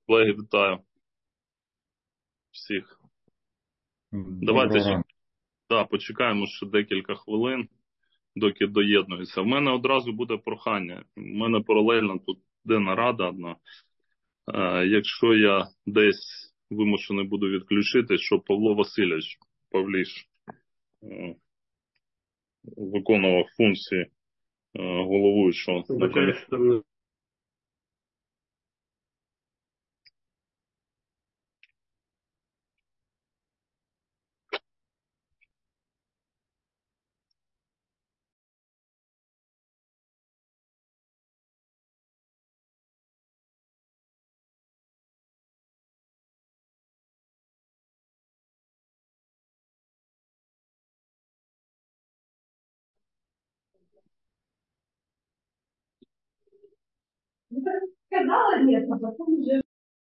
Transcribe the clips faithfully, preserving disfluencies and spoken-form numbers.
Колеги, вітаю всіх. Давайте ще да, почекаємо ще декілька хвилин, доки доєднуються. В мене одразу буде прохання. У мене паралельно тут йде нарада одна. Е, якщо я десь вимушений буду відключити, щоб Павло Васильович Павліш е, виконував функції е, головуючого. Сказала нет, а потом уже...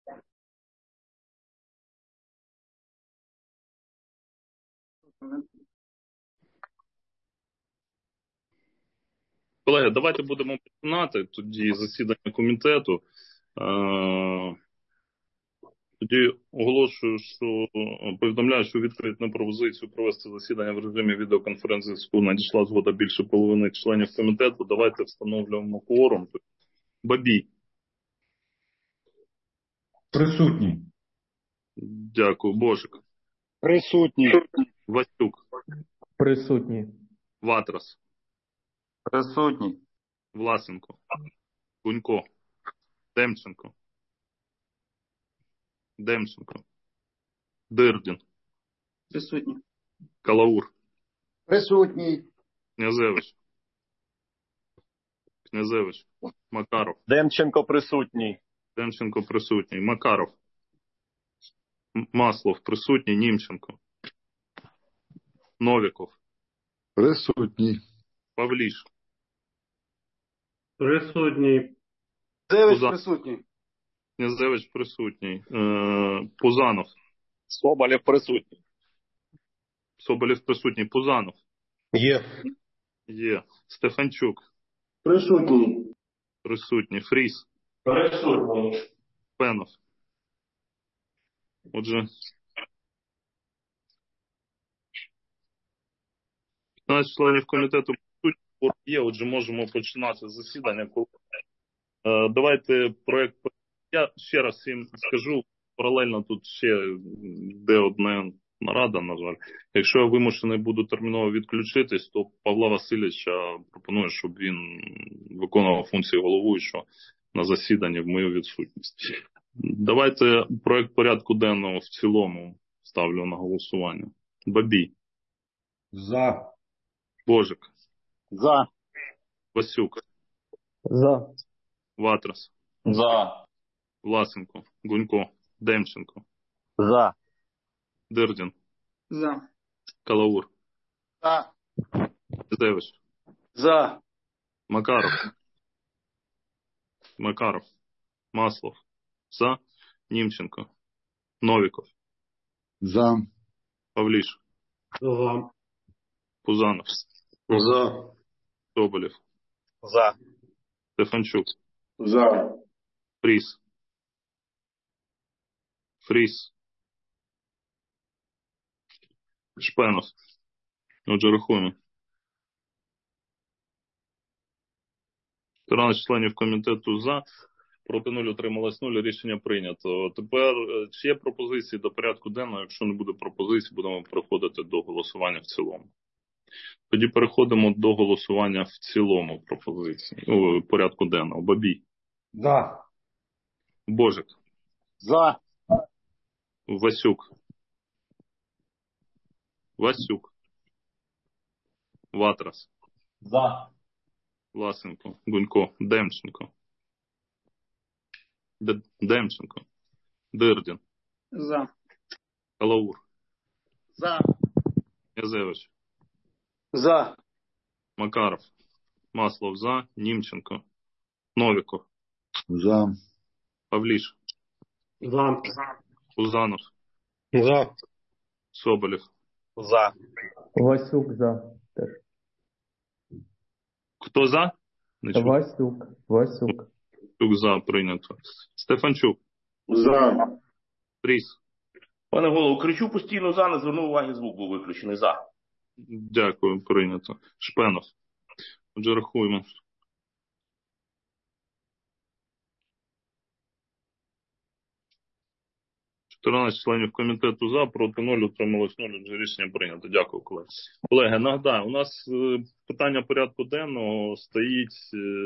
Колеги, давайте будемо починати тоді засідання комітету. Е, Тоді оголошую, що повідомляю, що відкрит на пропозицію провести засідання в режимі відеоконференц-зв'язку надійшла згода більше половини членів комітету. Давайте встановлюємо кворум. Бабій. Присутній. Дякую. Божик. Присутній. Васюк. Присутній. Ватрас. Присутній. Власенко. Гунько. Демченко. Демченко. Дирдін. Присутній. Калаур. Присутній. Князевич. Князевич. Макаров. Демченко присутній. Демченко присутній. Макаров. М- Маслов присутній. Німченко. Новіков. Присутній. Павліш. Присутній. Девич Пуза- присутній. Князевич присутній. Е, Пузанов. Соболєв присутній. Соболєв присутній. Пузанов. Є. Є. Стефанчук. Присутній. Присутній. Фріс. Присутній. Пенов. Отже, п'ятнадцять членів комітету присутні є, отже, можемо починати засідання. Е, Давайте проект. Я ще раз всім скажу, паралельно тут ще йде одна нарада, на жаль. Якщо я вимушений буду терміново відключитись, то Павла Васильовича пропоную, щоб він виконував функції головуючого на засіданні в мою відсутність. Давайте проект порядку денного в цілому ставлю на голосування. Бабій. За. Божик. За. Васюк. За. Ватрас. За. Власенко. Гунько. Демченко. За. Дирдін. За. Калаур. За. Князевич. За. Макаров. Макаров. Маслов. За. Німченко. Новіков. За. Павліш. За. Пузанов. За. Соболєв. За. Стефанчук. За. Фріс. Фріс. Шпенов. Отже, рахуємо. чотирнадцять членів комітету за. Проти нуль, утрималось нуль. Рішення прийнято. Тепер, е, чи є пропозиції до порядку денного? Якщо не буде пропозицій, будемо переходити до голосування в цілому. Тоді переходимо до голосування в цілому пропозиції. О, порядку денного. Бабій. За. Божик. За. Васюк. Васюк. Ватрас. За. Власенко. Гунько. Демченко. Д- Демченко. Дирдін. За. Калаур. За. Князевич. За. Макаров. Маслов за. Німченко. Новіков. За. Павліш. За. Пузанов. За. Соболєв. За. Васюк за. Теж. Хто за? Не чую. Васюк. Васюк. Васюк за. Прийнято. Стефанчук. За. Пріс. Пане голово, кричу постійно за, не звернув уваги, звук був виключений. За. Дякую, прийнято. Шпенов. Отже, рахуємо. чотирнадцять членів комітету за, проти нуль, утрималось нуль. Отже, рішення прийнято. Дякую, колеги. Колеги, нагадаю, у нас е, питання порядку денного стоїть,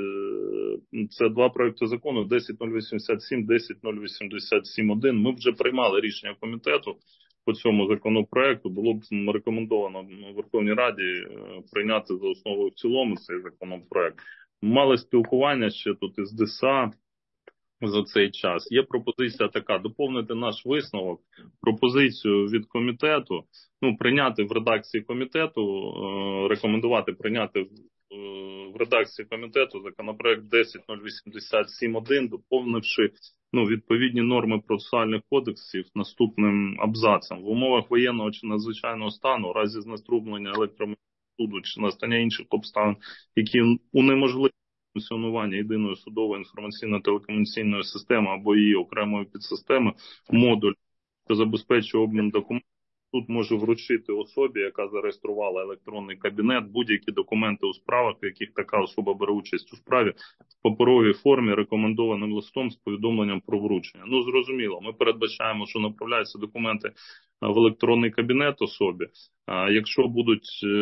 е, це два проекти закону десять нуль вісімдесят сім, десять нуль вісімдесят сім один. Ми вже приймали рішення комітету по цьому законопроекту. Було б рекомендовано Верховній Раді е, прийняти за основу і в цілому цей законопроект. Мали спілкування ще тут із ДСА за цей час. Є пропозиція така: доповнити наш висновок, пропозицію від комітету, ну, прийняти в редакції комітету, е, рекомендувати прийняти в, е, в редакції комітету законопроект десять нуль вісімдесят сім один, доповнивши ну, відповідні норми процесуальних кодексів наступним абзацем. В умовах воєнного чи надзвичайного стану, у разі знеструблення електромережі суду чи настання інших обставин, які унеможливлюють функціонування єдиної судової інформаційно-телекомунікаційної системи або її окремої підсистеми, модуль, що забезпечує обмін документів, суд може вручити особі, яка зареєструвала електронний кабінет, будь-які документи у справах, в яких така особа бере участь у справі, в паперовій формі, рекомендованим листом з повідомленням про вручення. Ну, зрозуміло, ми передбачаємо, що направляються документи в електронний кабінет особі. А якщо будуть е,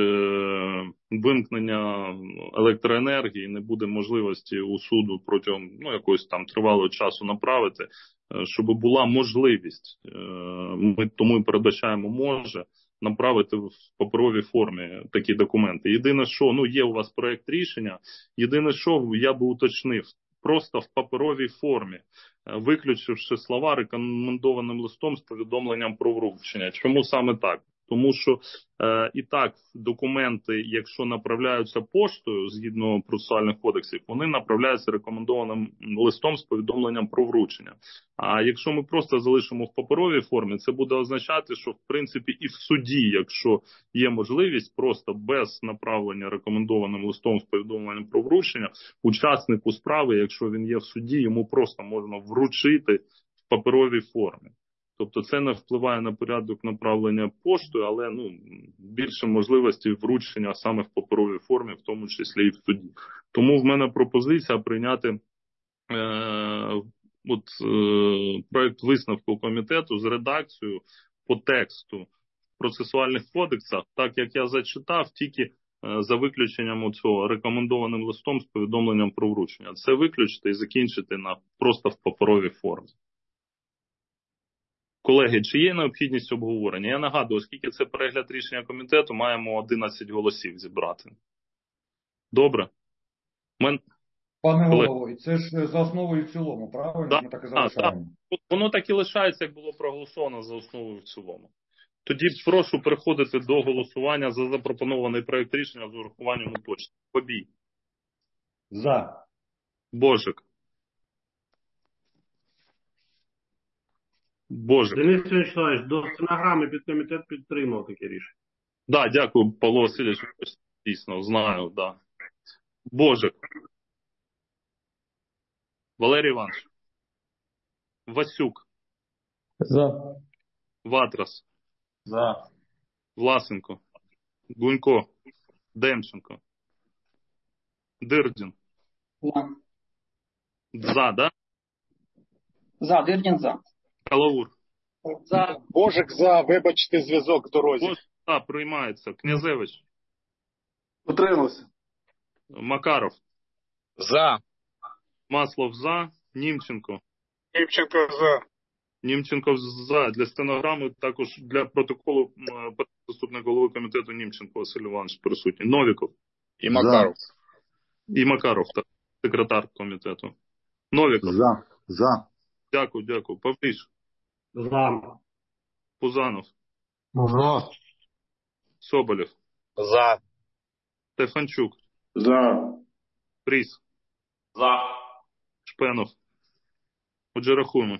вимкнення електроенергії, не буде можливості у суду протягом ну, якогось там тривалого часу направити, е, щоб була можливість, е, ми тому і передбачаємо, може направити в паперовій формі такі документи. Єдине, що, ну, є у вас проект рішення, єдине, що я би уточнив, просто в паперовій формі, виключивши слова рекомендованим листом з повідомленням про вручення. Чому саме так? Тому що е, і так документи, якщо направляються поштою, згідно процесуальних кодексів, вони направляються рекомендованим листом з повідомленням про вручення. А якщо ми просто залишимо в паперовій формі, це буде означати, що в принципі і в суді, якщо є можливість, просто без направлення рекомендованим листом з повідомленням про вручення, учаснику справи, якщо він є в суді, йому просто можна вручити в паперовій формі. Тобто це не впливає на порядок направлення поштою, але ну, більше можливостей вручення саме в паперовій формі, в тому числі і в суді. Тому в мене пропозиція прийняти е, от, е, проект висновку комітету з редакцією по тексту в процесуальних кодексах, так як я зачитав, тільки е, за виключенням цього рекомендованим листом з повідомленням про вручення. Це виключити і закінчити на просто в паперовій формі. Колеги, чи є необхідність обговорення? Я нагадую, оскільки це перегляд рішення комітету, маємо одинадцять голосів зібрати. Добре? Мен... Пане Колеги... голово, це ж за основу і в цілому, правильно? Да, Ми так і да, залишаємо. да. Воно так і лишається, як було проголосовано за основу і в цілому. Тоді прошу переходити до голосування за запропонований проект рішення з урахуванням уточнень. Побій. За. Божик. Боже. Денис Вячеславович, до стенограми підкомітет підтримав таке рішення. Да, дякую, Павло Васильович. Дійсно, знаю, да. Божик. Валерій Іванович. Васюк. За. Ватрас. За. Власенко. Гунько. Демченко. Дирдін. За. За, да? За. Дирдін за. Калаур. За. Божик за, вибачте, зв'язок в дорозі. Божик за, приймається. Князевич. Утримався. Макаров. За. Маслов за. Німченко. Німченко за. Німченко за. Для стенограми, також для протоколу заступник голови комітету Німченко Василь Іванович присутній. Новіков. І Макаров. І Макаров, так, секретар комітету. Новіков. За. За. Дякую, дякую. Павліш. За. Пузанов. За. Соболєв. За. Стефанчук. За. Пріс. За. Шпенов. Отже, рахуємо.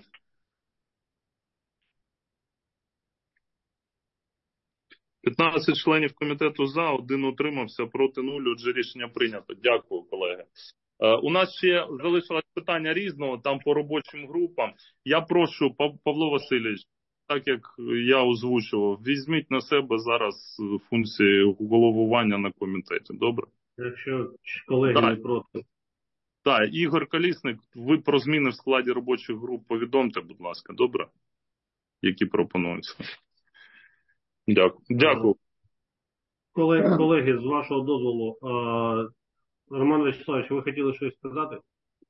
п'ятнадцять членів комітету за, один утримався, проти нуль. Отже, рішення прийнято. Дякую, колеги. Е, У нас ще залишилось питання різного, там по робочим групам. Я прошу, Пав- Павло Васильович, так як я озвучував, візьміть на себе зараз е, функції головування на комітеті, добре? Якщо колеги Так. не проти. Так, Ігор Колісник, ви про зміни в складі робочих груп повідомте, будь ласка, добре? Які пропонуються. Дякую. Дякую. Колеги, колеги, з вашого дозволу, е, Роман Вячеславович, ви хотіли щось сказати?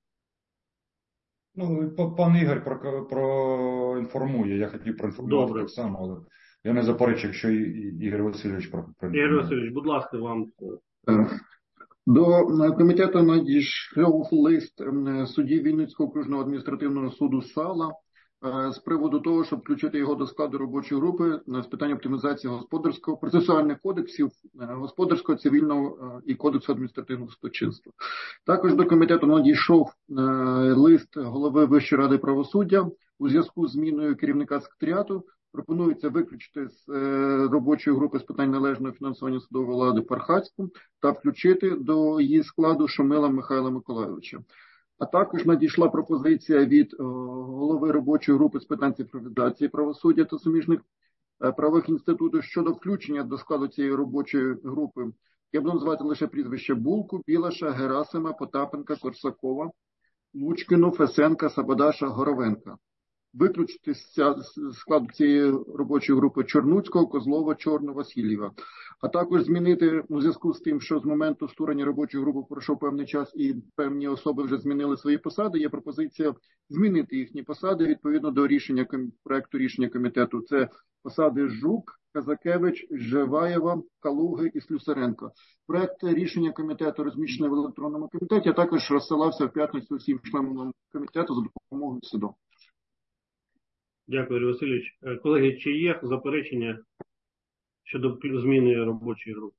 Ну, па- пан Ігор про, проінформує. Я хотів проінформувати Добре. так само, але я не заперечую, якщо і- і- Ігор Васильович про- Ігор проінформує. Васильович, будь ласка, вам. До е, комітету надійшов лист е, судді Вінницького окружного адміністративного суду Сала е, з приводу того, щоб включити його до складу робочої групи на з питань оптимізації господарського процесуальних кодексів, е, господарського, цивільного е, і кодексу адміністративного судочинства. Також до комітету надійшов е, лист голови Вищої ради правосуддя у зв'язку з зміною керівника секретаріату. Пропонується виключити з е, робочої групи з питань належного фінансування судової влади Пархацьку та включити до її складу Шумила Михайла Миколайовича. А також надійшла пропозиція від е, голови робочої групи з питань цифровізації правосуддя та суміжних е, правових інститутів щодо включення до складу цієї робочої групи. Я буду називати лише прізвище Булку, Білаша, Герасима, Потапенка, Корсакова, Лучкіну, Фесенка, Сабадаша, Горовенка. Виключити з ця- з складу цієї робочої групи Чорнуцького, Козлова, Чорну, Васильєва. А також змінити у зв'язку з тим, що з моменту створення робочої групи пройшов певний час і певні особи вже змінили свої посади, є пропозиція змінити їхні посади відповідно до рішення ком- проекту рішення комітету. Це посади Жук, Казакевич, Живаєва, Калуги і Слюсаренко. Проект рішення комітету розміщений в електронному комітеті, а також розсилався в п'ятницю всім членам комітету за допомогою суду. Дякую, Ігор Васильович. Е, Колеги, чи є заперечення щодо пл- зміни робочої групи?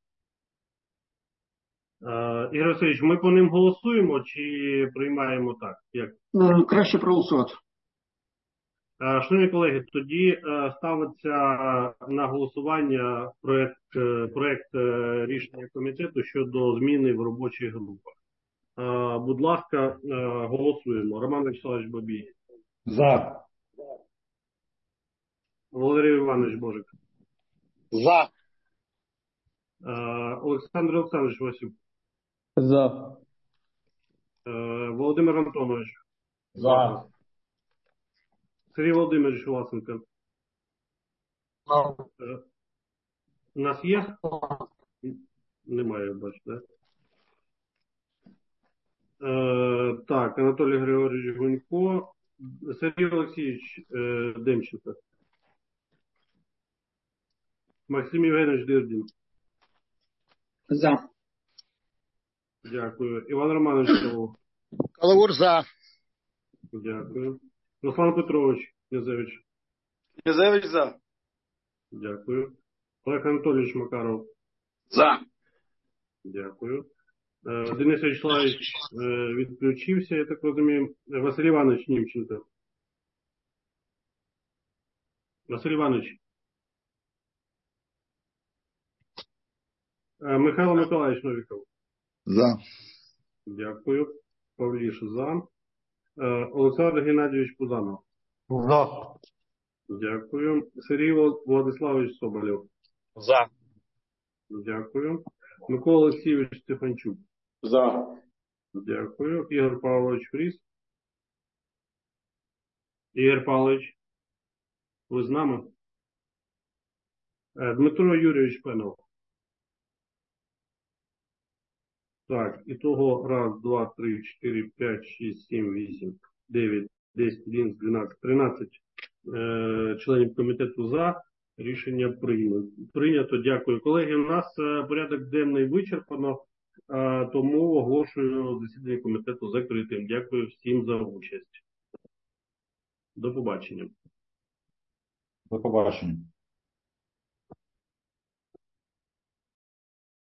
Е, Ігор Васильович, ми по ним голосуємо чи приймаємо так? Як? Е, Краще проголосувати. Е, Шановні колеги, тоді е, ставиться на голосування проект, е, проект е, рішення комітету щодо зміни в робочих групах. Е, Будь ласка, е, голосуємо. Роман Вячеславович Бабій. За. Валерій Іванович Божик. За. Е, Олександр Олександрович Васюк. За. Е, Володимир Антонович. За. Сергій Володимирович Власенко. Е, У нас є? Немає, бачите. Е, так, Анатолій Григорович Гунько. Сергій Олексійович е, Демченко. Максим Євгенович Дирдін. За. Дякую. Іван Романович Калуг. Калавур за. Дякую. Руслан Петрович Князевич. Князевич за. Дякую. Олег Анатолійович Макаров. За. Дякую. Е, Денис Вячеславович е, відключився, я так розумію. Василь Іванович Німченко. Василь Іванович. Е, Михайло Миколаївич Новіков. За. Дякую. Павліш за. Е, Олександр Геннадійович Пузанов. За. Дякую. Сергій Влад- Владиславович Соболєв. За. Дякую. Микола Олексійович Стефанчук. За. Дякую. Ігор Павлович Фріс. Ігор Павлович, ви з нами? Е, Дмитро Юрійович Пенов. Так, і того раз, два, три, чотири, п'ять, шість, сім, вісім, дев'ять, десять, одинадцять, дванадцять, тринадцять е, членів комітету за. Рішення прийнято. Прийнято. Дякую. Колеги, у нас е, порядок денний вичерпано, е, тому оголошую засідання комітету закритим. Дякую всім за участь. До побачення. До побачення.